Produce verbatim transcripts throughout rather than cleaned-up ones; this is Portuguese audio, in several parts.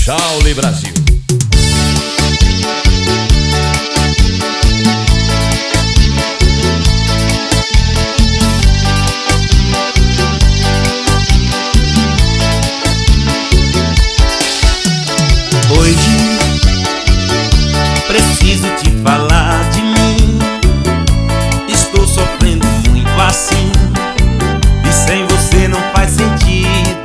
Shaoli Brasil. Hoje preciso te falar de mim. Estou sofrendo muito assim, e sem você não faz sentido.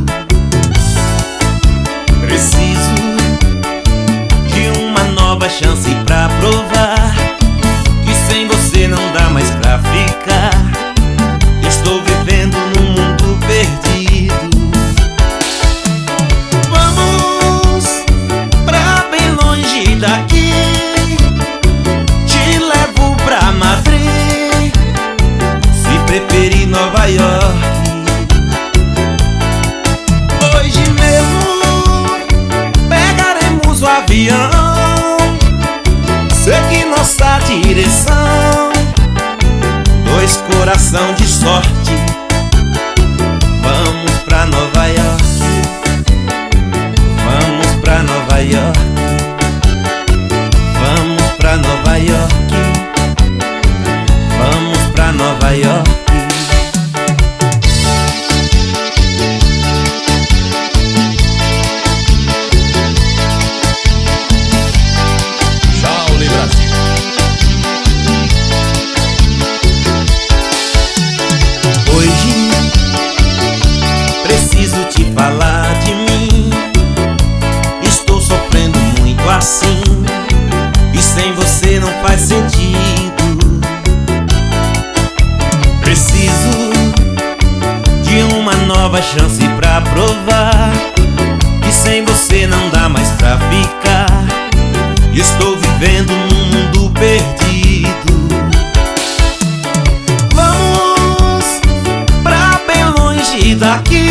Preciso de uma nova chance pra provar que sem você não dá mais pra ficar. Estou vivendo num mundo perdido. Vamos pra bem longe daqui, te levo pra Madrid, se preferir Nova York. Hoje mesmo pegaremos o avião, seguir nossa direção, dois coração de sorte. Vamos pra Nova York, vamos pra Nova York, vamos pra Nova York, vamos pra Nova York. Shaoli Brasil. Hoje preciso te falar de mim. Estou sofrendo muito assim, e sem você não faz sentido. Preciso de uma nova chance pra provar que sem você não dá mais pra ficar. Estou vivendo num mundo perdido. Vamos pra bem longe daqui,